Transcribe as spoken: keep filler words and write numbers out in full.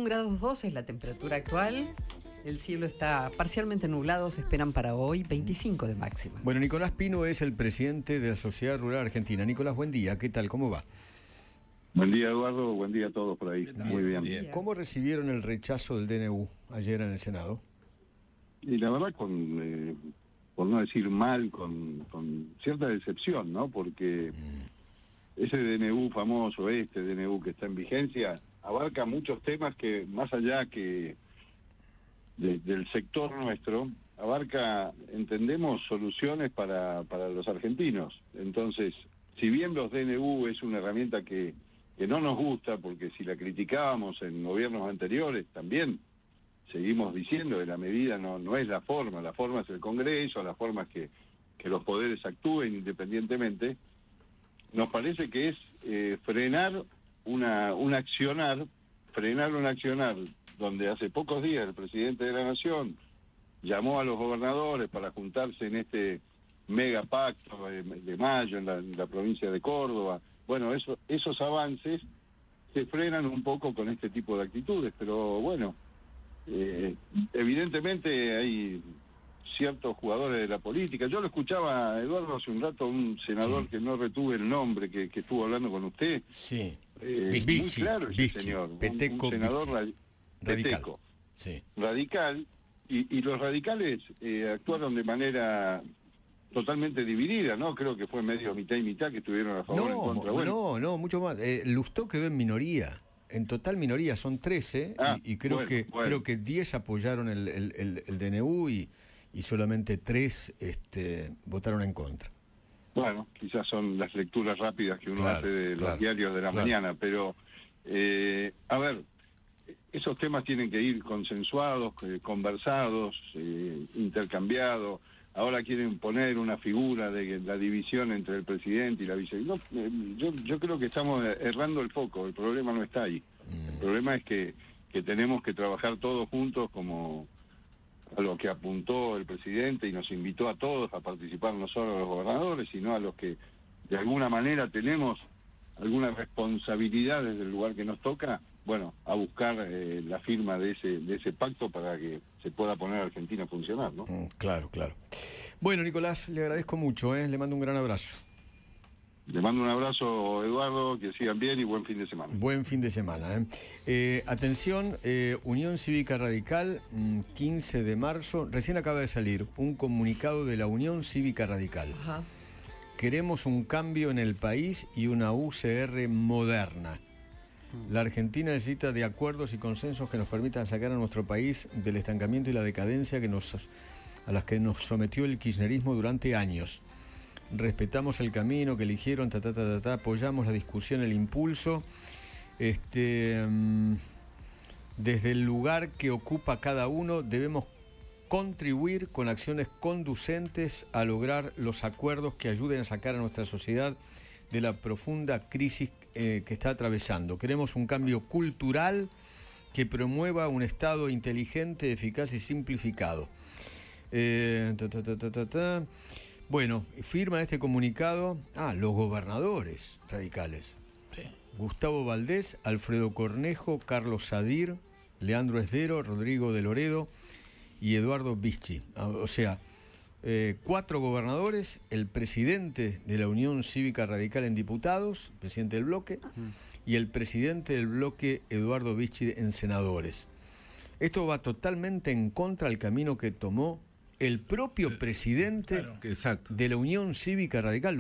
grados dos es la temperatura actual. El cielo está parcialmente nublado, se esperan para hoy veinticinco de máxima. Bueno, Nicolás Pino es el presidente de la Sociedad Rural Argentina. Nicolás, buen día. ¿Qué tal? ¿Cómo va? Buen día, Eduardo. Buen día a todos por ahí. Muy bien. bien. ¿Cómo recibieron el rechazo del D N U ayer en el Senado? Y la verdad, con eh, por no decir mal, con, con cierta decepción, ¿no? Porque mm. ese D N U famoso, este D N U que está en vigencia, abarca muchos temas que, más allá que de, del sector nuestro, abarca, entendemos, soluciones para, para los argentinos. Entonces, si bien los D N U es una herramienta que, que no nos gusta, porque si la criticábamos en gobiernos anteriores, también seguimos diciendo que la medida no, no es la forma, la forma es el Congreso, la forma es que, que los poderes actúen independientemente, nos parece que es eh, frenar una, un accionar, frenar un accionar donde hace pocos días el presidente de la Nación llamó a los gobernadores para juntarse en este mega pacto de, de mayo en la, en la provincia de Córdoba. Bueno, eso, esos avances se frenan un poco con este tipo de actitudes, pero bueno, eh, evidentemente hay ciertos jugadores de la política. Yo lo escuchaba, Eduardo, hace un rato, un senador sí. que no retuve el nombre, que, que estuvo hablando con usted. Sí. Eh, Vichy, muy claro ese Vichy, señor. Peteco, un, un senador Vichy. Radical. Peteco, sí. radical, y, y los radicales eh, actuaron de manera totalmente dividida, ¿no? Creo que fue medio mitad y mitad que estuvieron a favor no, en contra. Bueno, no, no, mucho más. Eh, Lustó quedó en minoría. En total minoría, son trece, ah, y, y creo bueno, que bueno. creo que diez apoyaron el, el, el, el D N U y, y solamente tres este, votaron en contra. Bueno, quizás son las lecturas rápidas que uno claro, hace de los claro, diarios de la claro. mañana, pero, eh, a ver, esos temas tienen que ir consensuados, eh, conversados, eh, intercambiados. Ahora quieren poner una figura de la división entre el presidente y la vice. No, eh, yo, yo creo que estamos errando el foco, el problema no está ahí. El problema es que, que tenemos que trabajar todos juntos como a lo que apuntó el presidente y nos invitó a todos a participar, no solo a los gobernadores, sino a los que de alguna manera tenemos alguna responsabilidad desde el lugar que nos toca, bueno, a buscar eh, la firma de ese de ese pacto para que se pueda poner a Argentina a funcionar, ¿no? Mm, claro, claro. Bueno, Nicolás, le agradezco mucho, ¿eh? Le mando un gran abrazo. Le mando un abrazo, Eduardo, que sigan bien y buen fin de semana. Buen fin de semana. ¿eh? Eh, atención, eh, Unión Cívica Radical, quince de marzo, recién acaba de salir un comunicado de la Unión Cívica Radical. Ajá. Queremos un cambio en el país y una U C R moderna. La Argentina necesita de acuerdos y consensos que nos permitan sacar a nuestro país del estancamiento y la decadencia que nos, a las que nos sometió el kirchnerismo durante años. Respetamos el camino que eligieron, ta, ta, ta, ta, ta, apoyamos la discusión, el impulso. Este, um, desde el lugar que ocupa cada uno debemos contribuir con acciones conducentes a lograr los acuerdos que ayuden a sacar a nuestra sociedad de la profunda crisis eh, que está atravesando. Queremos un cambio cultural que promueva un Estado inteligente, eficaz y simplificado. Eh, ta, ta, ta, ta, ta, ta. Bueno, firma este comunicado ah, los gobernadores radicales. Sí. Gustavo Valdés, Alfredo Cornejo, Carlos Sadir, Leandro Esdero, Rodrigo de Loredo y Eduardo Vichy. O sea, eh, cuatro gobernadores, el presidente de la Unión Cívica Radical en diputados, presidente del bloque, uh-huh. y el presidente del bloque, Eduardo Vichy, en senadores. Esto va totalmente en contra del camino que tomó el propio presidente claro, de la Unión Cívica Radical.